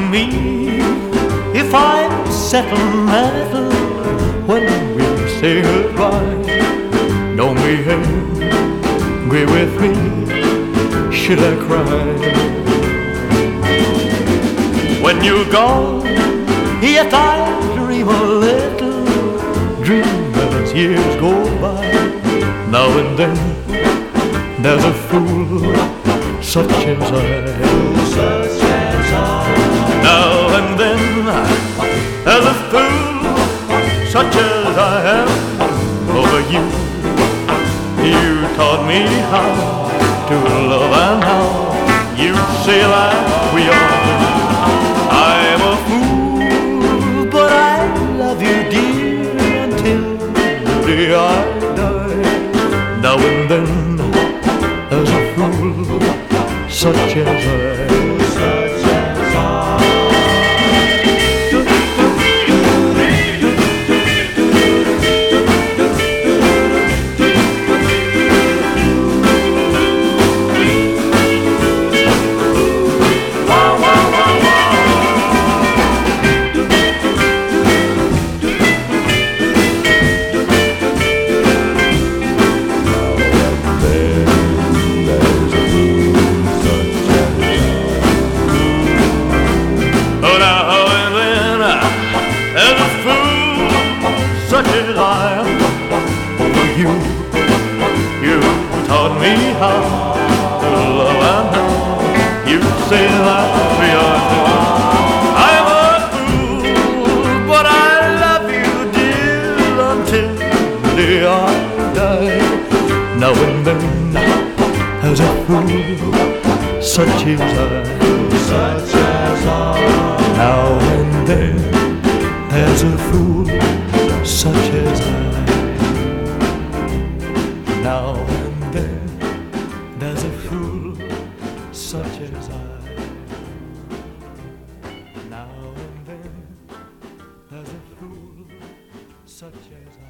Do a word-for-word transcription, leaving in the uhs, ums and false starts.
me if I settle metal when we say goodbye. Don't be angry with me, should I cry? When you're gone, yet I dream a little dream as years go by. Now and then there's a fool such as I, such as I. Now and then there's a fool such as I am over you. You taught me how to love and how you say like we are two. I'm a fool, but I love you, dear, until the day I die. Now and then there's a fool such as I, such as I. Such as I am over you. You taught me how to love and how you say that we are two. I'm a fool, but I love you, dear, until the day I die. Now and then there's a fool such as I, such as I. Now and then there's a fool such as I. Now and then there's a fool such as I. Now and then there's a fool such as I.